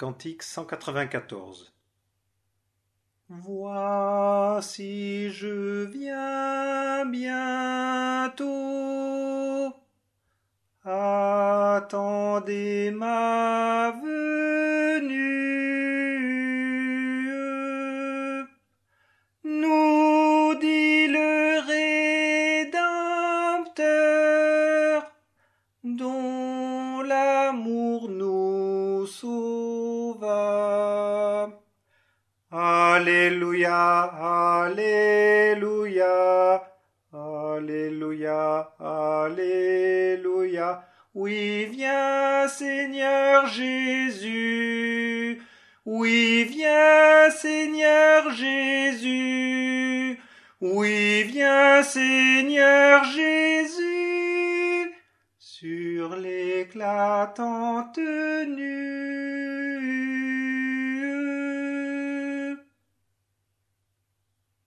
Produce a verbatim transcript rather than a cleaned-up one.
Cantique cent quatre-vingt-quatorze. Voici je viens bientôt, attendez ma venue, nous dit le Rédempteur, dont l'amour nous sauva. Alléluia, Alléluia, Alléluia, Alléluia. Oui, viens Seigneur Jésus, oui, viens Seigneur Jésus, oui, viens Seigneur Jésus, sur l'éclatante nuit.